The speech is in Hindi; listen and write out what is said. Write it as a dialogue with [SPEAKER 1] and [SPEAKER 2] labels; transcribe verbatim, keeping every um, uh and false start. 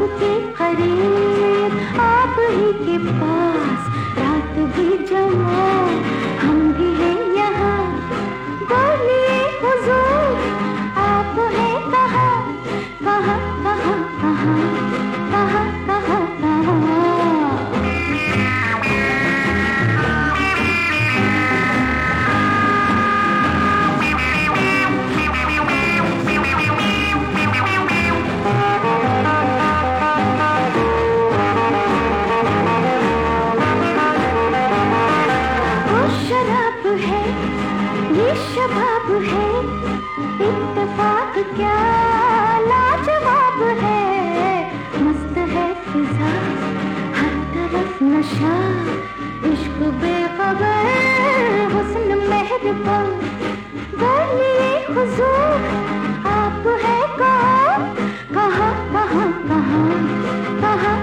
[SPEAKER 1] आपके करीब, आप ही के पास रात भी जमा, हम भी हैं यहाँ। बोलिए हुजूर, आप हैं कहाँ कहाँ कहाँ कहाँ कहाँ कहाँ कहाँ। ये शबाब है, इत्तेफाक क्या लाजवाब है। मस्त है फिजा, हर तरफ नशा, इश्क बेखबर, हुस्न मेहरबान। बोलिए हुजूर, आप है कहाँ कहाँ कहाँ कहाँ कहाँ